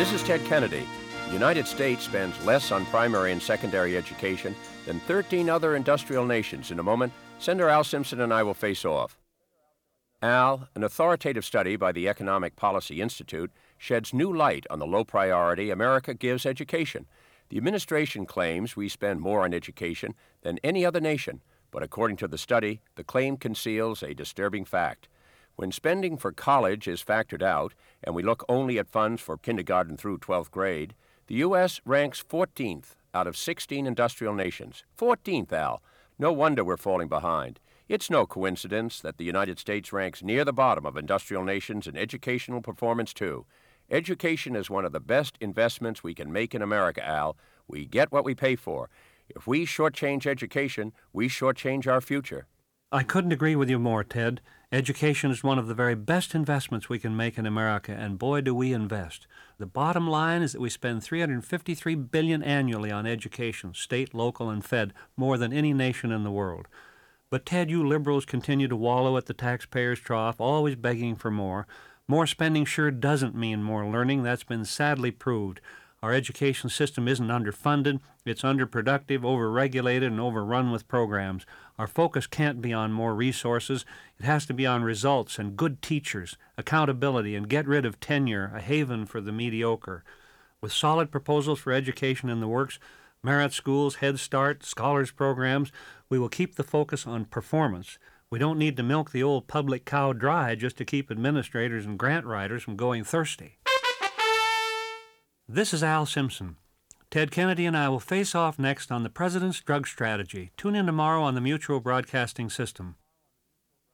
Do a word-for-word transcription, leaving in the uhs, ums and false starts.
This is Ted Kennedy. The United States spends less on primary and secondary education than thirteen other industrial nations. In a moment, Senator Al Simpson and I will face off. Al, an authoritative study by the Economic Policy Institute sheds new light on the low priority America gives education. The administration claims we spend more on education than any other nation, but according to the study, the claim conceals a disturbing fact. When spending for college is factored out, and we look only at funds for kindergarten through twelfth grade, the U S ranks fourteenth out of sixteen industrial nations. fourteenth, Al. No wonder we're falling behind. It's no coincidence that the United States ranks near the bottom of industrial nations in educational performance, too. Education is one of the best investments we can make in America, Al. We get what we pay for. If we shortchange education, we shortchange our future. I couldn't agree with you more, Ted. Education is one of the very best investments we can make in America, and boy, do we invest. The bottom line is that we spend three hundred fifty-three billion dollars annually on education, state, local, and fed, more than any nation in the world. But, Ted, you liberals continue to wallow at the taxpayer's trough, always begging for more. More spending sure doesn't mean more learning. That's been sadly proved. Our education system isn't underfunded, it's underproductive, overregulated, and overrun with programs. Our focus can't be on more resources. It has to be on results and good teachers, accountability, and get rid of tenure, a haven for the mediocre. With solid proposals for education in the works, merit schools, Head Start, scholars programs, we will keep the focus on performance. We don't need to milk the old public cow dry just to keep administrators and grant writers from going thirsty. This is Al Simpson. Ted Kennedy and I will face off next on the President's Drug Strategy. Tune in tomorrow on the Mutual Broadcasting System.